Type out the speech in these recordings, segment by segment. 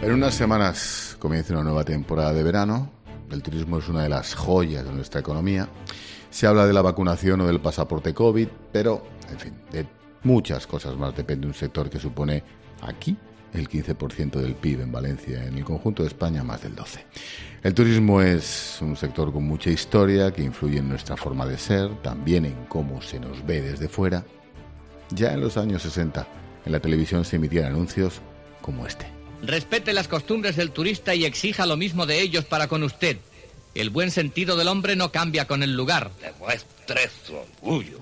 En unas semanas comienza una nueva temporada de verano. El turismo es una de las joyas de nuestra economía. Se habla de la vacunación o del pasaporte COVID, pero, en fin, de muchas cosas más depende un sector que supone aquí el 15% del PIB en Valencia, en el conjunto de España más del 12%. El turismo es un sector con mucha historia que influye en nuestra forma de ser, también en cómo se nos ve desde fuera. Ya en los años 60, en la televisión se emitían anuncios como este. Respete las costumbres del turista y exija lo mismo de ellos para con usted. El buen sentido del hombre no cambia con el lugar. Demuestre su orgullo.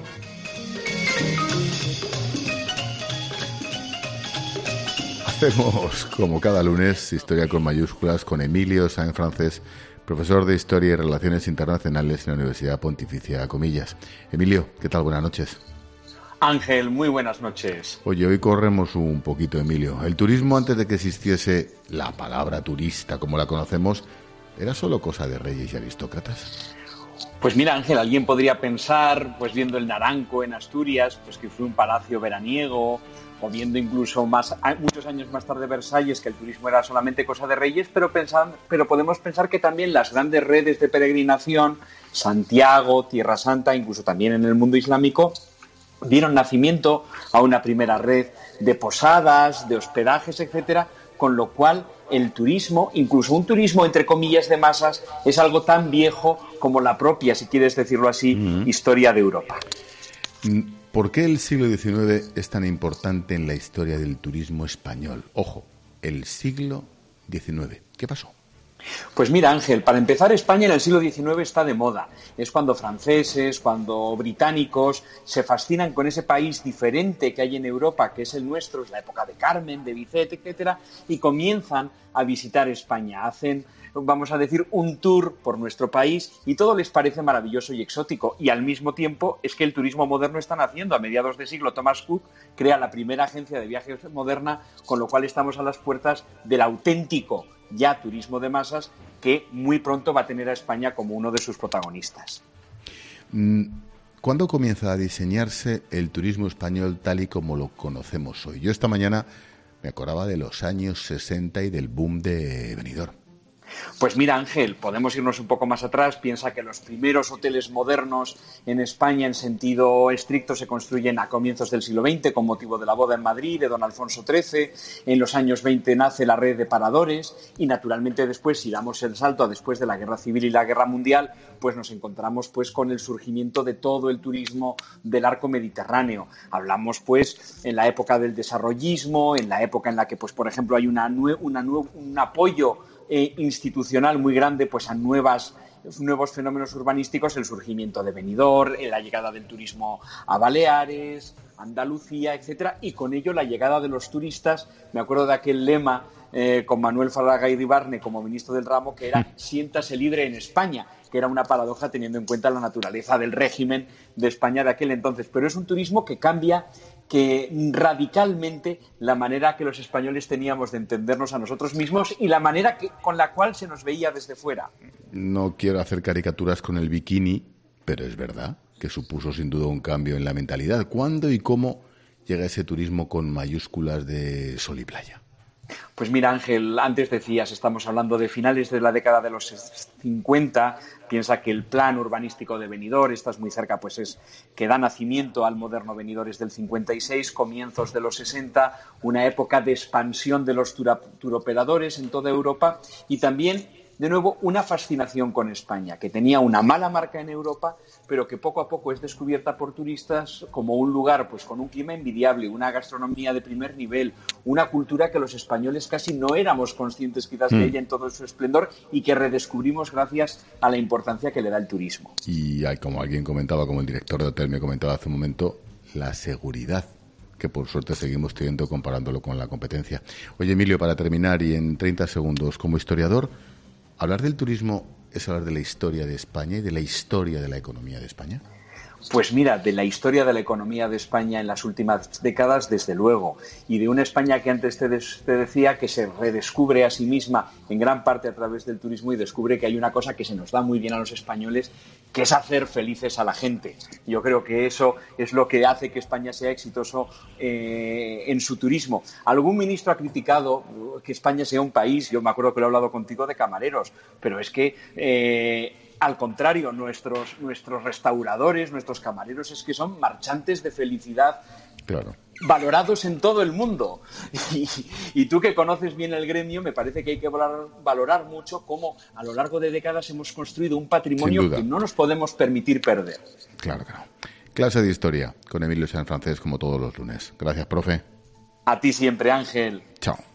Hacemos, como cada lunes, Historia con mayúsculas con Emilio Sáenz Francés, profesor de Historia y Relaciones Internacionales en la Universidad Pontificia Comillas. Emilio, ¿qué tal? Buenas noches. Ángel, muy buenas noches. Oye, hoy corremos un poquito, Emilio. El turismo, antes de que existiese la palabra turista como la conocemos, ¿era solo cosa de reyes y aristócratas? Pues mira, Ángel, alguien podría pensar, pues viendo el Naranco en Asturias, pues que fue un palacio veraniego, o viendo incluso muchos años más tarde Versalles, que el turismo era solamente cosa de reyes, pero podemos pensar que también las grandes redes de peregrinación, Santiago, Tierra Santa, incluso también en el mundo islámico, dieron nacimiento a una primera red de posadas, de hospedajes, etcétera, con lo cual el turismo, incluso un turismo entre comillas de masas, es algo tan viejo como la propia, si quieres decirlo así, historia de Europa. ¿Por qué el siglo XIX es tan importante en la historia del turismo español? Ojo, el siglo XIX. ¿Qué pasó? Pues mira, Ángel, para empezar, España en el siglo XIX está de moda. Es cuando franceses, cuando británicos se fascinan con ese país diferente que hay en Europa, que es el nuestro, es la época de Carmen, de Bizet, etcétera, y comienzan a visitar España. Hacen, vamos a decir, un tour por nuestro país y todo les parece maravilloso y exótico. Y al mismo tiempo es que el turismo moderno está naciendo. A mediados de siglo, Thomas Cook crea la primera agencia de viajes moderna, con lo cual estamos a las puertas del auténtico ya turismo de masas que muy pronto va a tener a España como uno de sus protagonistas. ¿Cuándo comienza a diseñarse el turismo español tal y como lo conocemos hoy? Yo esta mañana me acordaba de los años 60 y del boom de Benidorm. Pues mira, Ángel, podemos irnos un poco más atrás. Piensa que los primeros hoteles modernos en España en sentido estricto se construyen a comienzos del siglo XX con motivo de la boda en Madrid de don Alfonso XIII. En los años 20 nace la red de paradores y naturalmente después, si damos el salto a después de la Guerra Civil y la Guerra Mundial, pues nos encontramos pues con el surgimiento de todo el turismo del arco mediterráneo. Hablamos pues en la época del desarrollismo, en la época en la que pues por ejemplo hay un apoyo institucional muy grande pues a nuevos fenómenos urbanísticos, el surgimiento de Benidorm, la llegada del turismo a Baleares, Andalucía, etcétera, y con ello la llegada de los turistas. Me acuerdo de aquel lema con Manuel Fraga Iribarne como ministro del ramo, que era siéntase libre en España, que era una paradoja teniendo en cuenta la naturaleza del régimen de España de aquel entonces. Pero es un turismo que cambia radicalmente la manera que los españoles teníamos de entendernos a nosotros mismos y la manera con la cual se nos veía desde fuera. No quiero hacer caricaturas con el bikini, pero es verdad que supuso sin duda un cambio en la mentalidad. ¿Cuándo y cómo llega ese turismo con mayúsculas de sol y playa? Pues mira, Ángel, antes decías, estamos hablando de finales de la década de los 50. Piensa que el plan urbanístico de Benidorm, estás muy cerca, pues es que da nacimiento al moderno Benidorm es del 56, comienzos de los 60, una época de expansión de los turoperadores en toda Europa y también, de nuevo, una fascinación con España, que tenía una mala marca en Europa, pero que poco a poco es descubierta por turistas como un lugar pues con un clima envidiable, una gastronomía de primer nivel, una cultura que los españoles casi no éramos conscientes quizás de ella en todo su esplendor y que redescubrimos gracias a la importancia que le da el turismo. Y como alguien comentaba, como el director de hotel me comentaba hace un momento, la seguridad, que por suerte seguimos teniendo comparándolo con la competencia. Oye, Emilio, para terminar y en 30 segundos, como historiador, ¿hablar del turismo es hablar de la historia de España y de la historia de la economía de España? Pues mira, de la historia de la economía de España en las últimas décadas, desde luego, y de una España que antes te decía que se redescubre a sí misma en gran parte a través del turismo y descubre que hay una cosa que se nos da muy bien a los españoles, que es hacer felices a la gente. Yo creo que eso es lo que hace que España sea exitoso en su turismo. Algún ministro ha criticado que España sea un país, yo me acuerdo que lo he hablado contigo, de camareros, pero es que al contrario, nuestros restauradores, nuestros camareros es que son marchantes de felicidad, claro, valorados en todo el mundo. Y tú que conoces bien el gremio, me parece que hay que valorar mucho cómo a lo largo de décadas hemos construido un patrimonio que no nos podemos permitir perder. Claro que no. Clase de historia con Emilio Sanz Francés como todos los lunes. Gracias, profe. A ti siempre, Ángel. Chao.